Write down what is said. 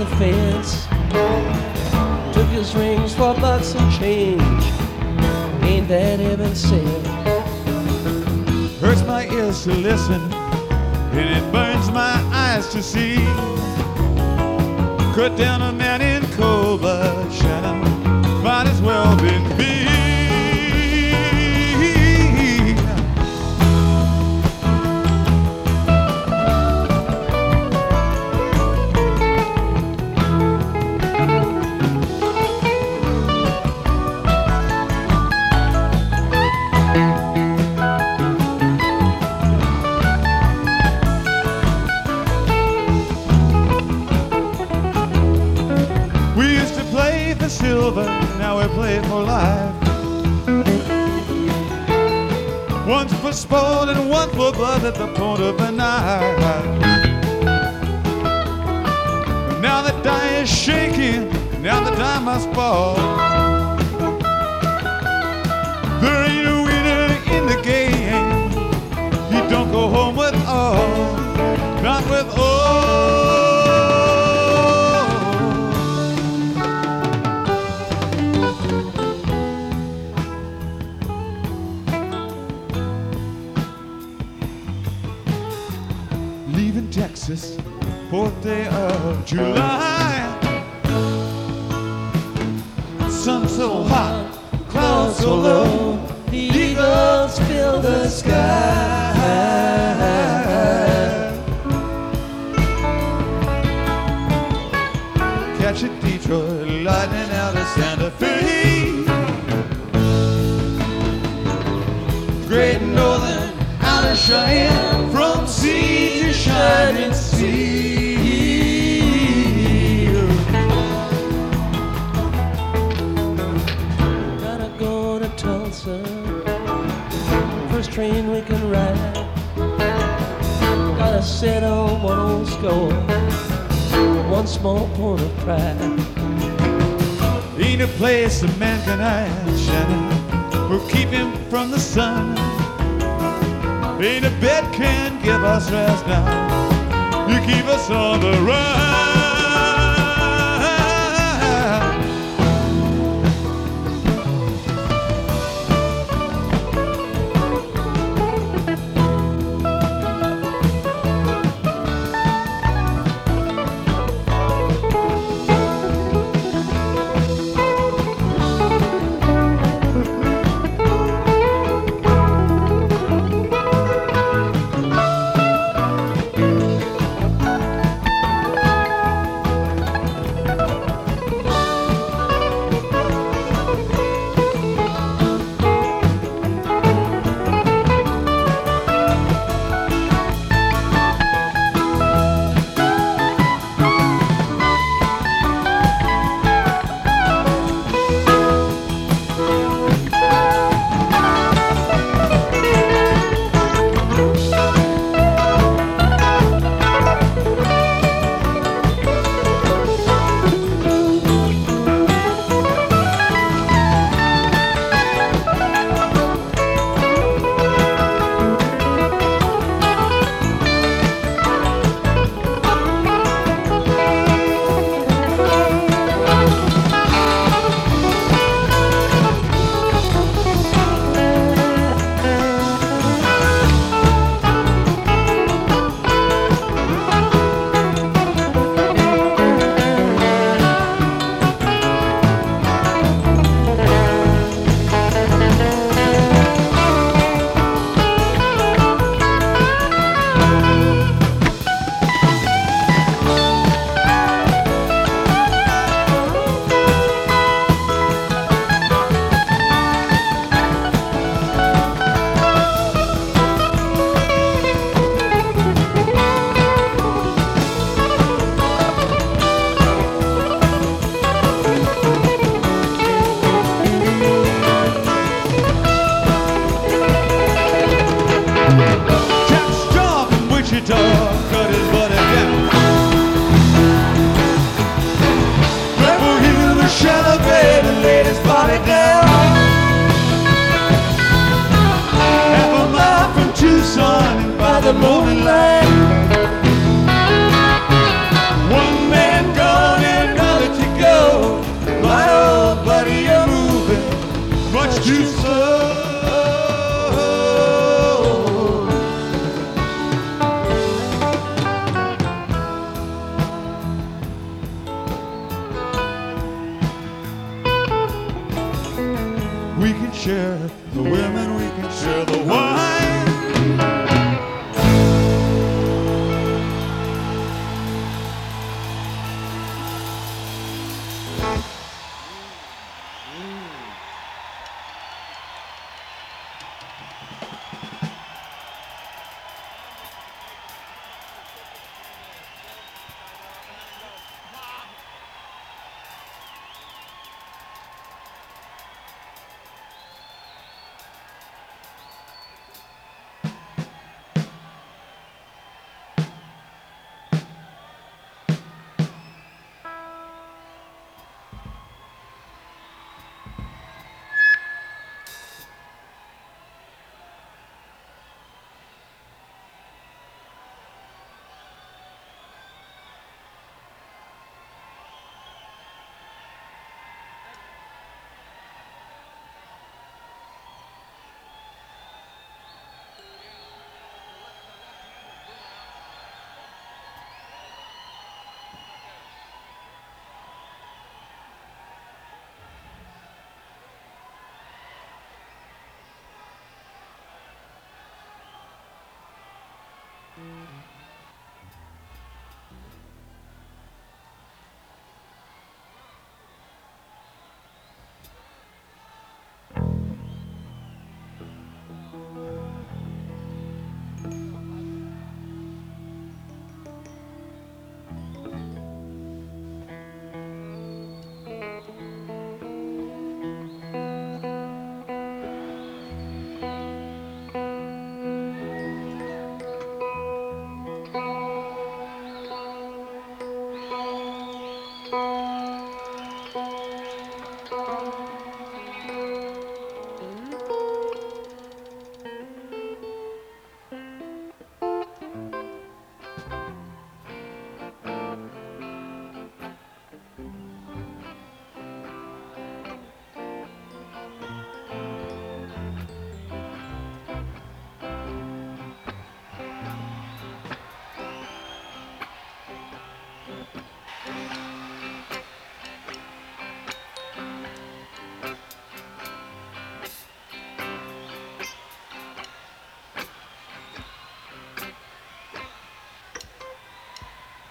the fence, took his rings for bucks and change. Ain't that heaven sent? Hurts my ears to listen, and it burns my eyes to see. Cut down a man in cold blood, Shannon, might as well been me. Silver, now we play for life. One's for sport and one for blood at the point of a knife. Now the die is shaking, now the die must fall. There ain't a winner in the game. He don't go home with all, not with all. Texas, 4th day of July. Sun so hot, clouds so low, the eagles fill the sky. Catch a Detroit lightning out of Santa Fe. Great Northern out of Cheyenne, from sea to shining sea. Gotta go to Tulsa, first train we can ride. Gotta settle one old score, one small point of pride. Ain't a place a man can hide, Shannon, or keep him from the sun. Ain't a bed can give us rest now. You keep us on the run. the moonlight. One man gone much too slow. We can share the women, we can share the wine.